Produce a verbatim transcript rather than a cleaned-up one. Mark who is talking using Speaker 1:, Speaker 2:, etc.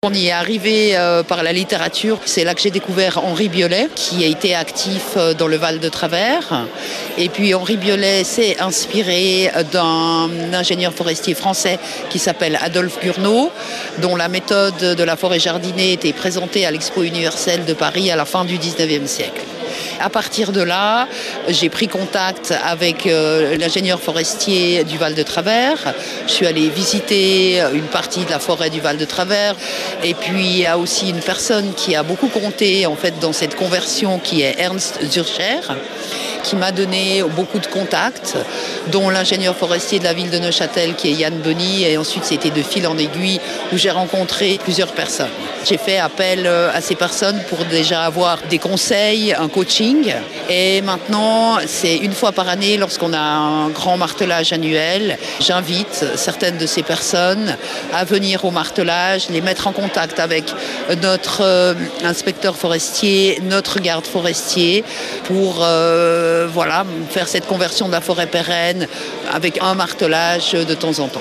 Speaker 1: On y est arrivé euh, par la littérature. C'est là que j'ai découvert Henri Biolay, qui a été actif euh, dans le Val de Travers. Et puis Henri Biolay s'est inspiré d'un ingénieur forestier français qui s'appelle Adolphe Gurnot, dont la méthode de la forêt jardinée était présentée à l'Expo universelle de Paris à la fin du dix-neuvième siècle. À partir de là, j'ai pris contact avec euh, l'ingénieur forestier du Val de Travers. Je suis allée visiter une partie de la forêt du Val de Travers. Et puis il y a aussi une personne qui a beaucoup compté en fait dans cette conversion, qui est Ernst Zürcher, qui m'a donné beaucoup de contacts, dont l'ingénieur forestier de la ville de Neuchâtel, qui est Yann Bonny, et ensuite c'était de fil en aiguille où j'ai rencontré plusieurs personnes. J'ai fait appel à ces personnes pour déjà avoir des conseils, un coaching, et maintenant c'est une fois par année, lorsqu'on a un grand martelage annuel, j'invite certaines de ces personnes à venir au martelage, les mettre en contact avec notre euh, inspecteur forestier, notre garde forestier, pour euh, voilà, faire cette conversion de la forêt pérenne avec un martelage de temps en temps.